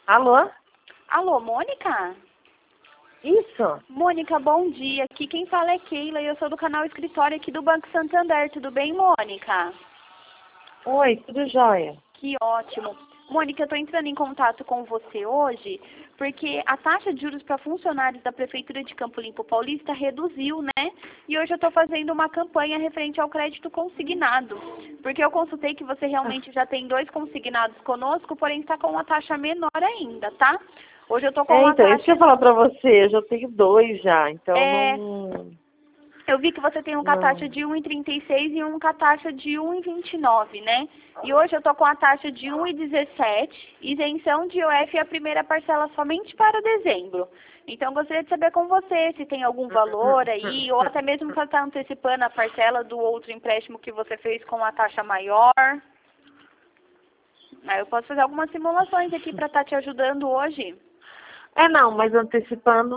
Alô? Alô, Mônica? Isso? Mônica, bom dia. Aqui quem fala é Keila e eu sou do canal Escritório aqui do Banco Santander. Tudo bem, Mônica? Oi, tudo jóia. Que ótimo. Mônica, eu estou entrando em contato com você hoje porque a taxa de juros para funcionários da Prefeitura de Campo Limpo Paulista reduziu, né? E hoje eu estou fazendo uma campanha referente ao crédito consignado. Porque eu consultei que você realmente já tem 2 consignados conosco, porém está com uma taxa menor ainda, tá? Hoje eu estou com uma Então, taxa... isso que eu ia falar pra você, eu já tenho 2 já, então É... não... Eu vi que você tem um com a taxa de 1,36 e um com a taxa de 1,29, né? E hoje eu tô com a taxa de 1,17, isenção de IOF e a primeira parcela somente para dezembro. Então, gostaria de saber com você se tem algum valor aí, ou até mesmo para estar antecipando a parcela do outro empréstimo que você fez com a taxa maior. Aí eu posso fazer algumas simulações aqui para estar te ajudando hoje. Não, mas antecipando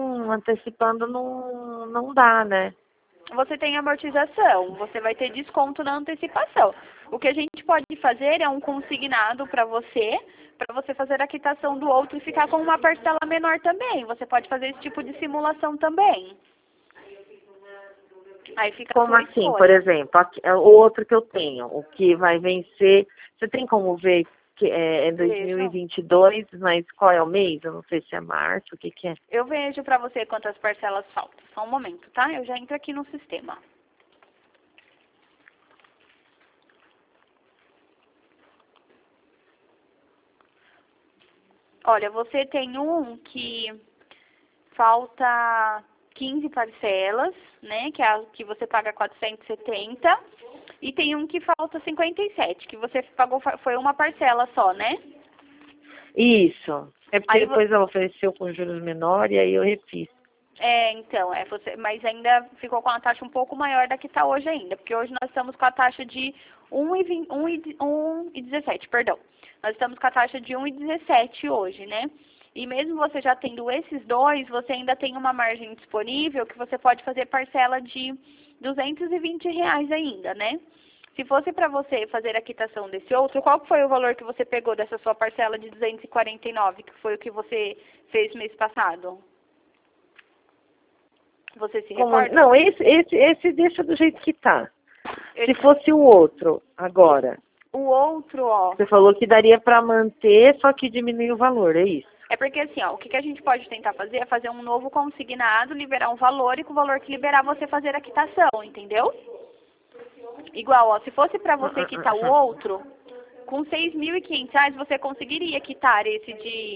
não dá, né? Você tem amortização, você vai ter desconto na antecipação. O que a gente pode fazer é um consignado para você fazer a quitação do outro e ficar com uma parcela menor também. Você pode fazer esse tipo de simulação também. Aí fica a Como sua assim, escolha. por exemplo, o outro que eu tenho, o que vai vencer, você tem como ver que é Vejo. 2022, mas qual é o mês? Eu não sei se é março, o que que é? Eu vejo para você quantas parcelas faltam. Só um momento, tá? Eu já entro aqui no sistema. Olha, você tem um que falta 15 parcelas, né? Que é a que você paga 470. E tem um que falta 57, que você pagou, foi uma parcela só, né? Isso. É porque Aí, depois ela ofereceu com juros menores e aí eu refiz. então, mas ainda ficou com a taxa um pouco maior da que está hoje ainda, porque hoje nós estamos com a taxa de 1,17, perdão. Nós estamos com a taxa de 1,17 hoje, né? E mesmo você já tendo esses dois, você ainda tem uma margem disponível que você pode fazer parcela de R$ 220 ainda, né? Se fosse para você fazer a quitação desse outro, qual foi o valor que você pegou dessa sua parcela de 249, que foi o que você fez mês passado? Você se recorda? Não, esse deixa do jeito que tá. Se fosse o outro, agora. O outro, ó... Você falou que daria para manter, só que diminui o valor, é isso? É porque assim, ó, o que a gente pode tentar fazer é fazer um novo consignado, liberar um valor e com o valor que liberar você fazer a quitação, entendeu? Igual, ó, se fosse para você quitar o outro, com R$ 6.500 você conseguiria quitar esse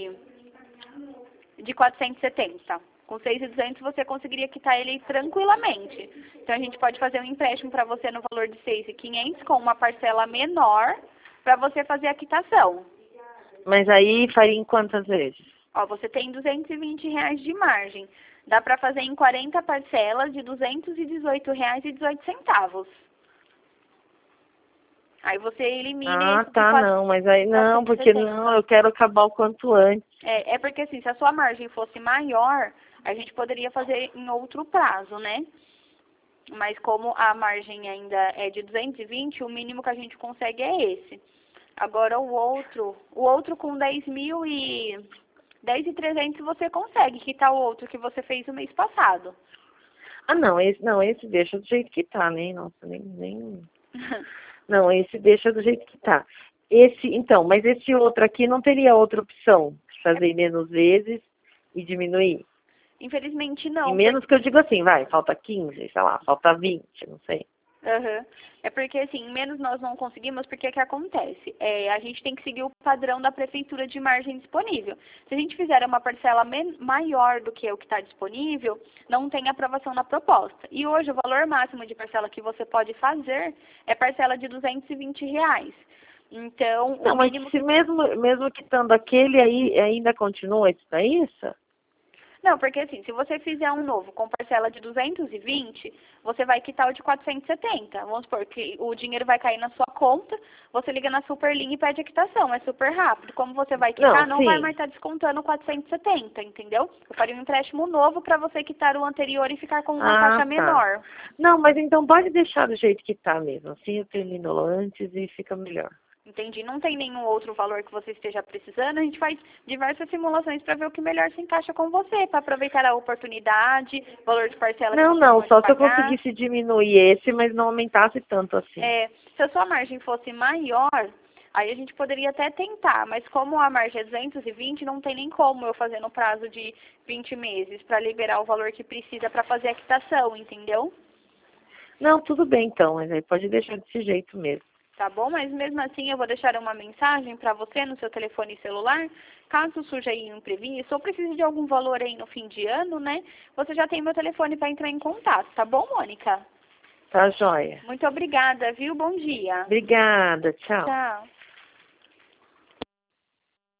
de 470. Com 6.200 você conseguiria quitar ele tranquilamente. Então a gente pode fazer um empréstimo para você no valor de 6.500 com uma parcela menor para você fazer a quitação. Mas aí faria em quantas vezes? Ó, você tem R$ 220 de margem. Dá para fazer em 40 parcelas de R$ 218,18. Aí você elimina esse de Não, mas aí não, 470. porque não, eu quero acabar o quanto antes. É porque assim, se a sua margem fosse maior, a gente poderia fazer em outro prazo, né? Mas como a margem ainda é de 220, o mínimo que a gente consegue é esse. Agora o outro com 10.300 você consegue quitar o outro que você fez o mês passado. Não, esse deixa do jeito que tá, né? Nossa, nem... Não, esse deixa do jeito que tá. Então, mas esse outro aqui não teria outra opção de fazer menos vezes e diminuir? Infelizmente não. E menos que eu digo assim, falta 15, sei lá, falta 20, não sei. Uhum. É porque, assim, menos nós não conseguimos, porque o que acontece? A gente tem que seguir o padrão da prefeitura de margem disponível. Se a gente fizer uma parcela maior do que o que está disponível, não tem aprovação na proposta. E hoje o valor máximo de parcela que você pode fazer é parcela de R$ 220. Então, não, mas se mesmo quitando aquele aí, ainda continua isso? Não, porque assim, se você fizer um novo com parcela de 220, você vai quitar o de 470. Vamos supor que o dinheiro vai cair na sua conta, você liga na Superlinha e pede a quitação. É super rápido. Como você vai quitar, não vai mais estar descontando 470, entendeu? Eu faria um empréstimo novo para você quitar o anterior e ficar com uma taxa menor. Não, mas então pode deixar do jeito que tá mesmo. Assim eu termino antes e fica melhor. Entendi. Não tem nenhum outro valor que você esteja precisando. A gente faz diversas simulações para ver o que melhor se encaixa com você, para aproveitar a oportunidade, valor de parcela que Não, você não, pode só se eu pagar. conseguisse diminuir esse, mas não aumentasse tanto assim. Se a sua margem fosse maior, aí a gente poderia até tentar, mas como a margem é 220, não tem nem como eu fazer no prazo de 20 meses para liberar o valor que precisa para fazer a quitação, entendeu? Não, tudo bem então, mas aí pode deixar desse jeito mesmo. Tá bom? Mas mesmo assim eu vou deixar uma mensagem para você no seu telefone celular. Caso surja aí um imprevisto ou precise de algum valor aí no fim de ano, né? Você já tem meu telefone para entrar em contato, tá bom, Mônica? Tá joia. Muito obrigada, viu? Bom dia. Obrigada, tchau. Tchau.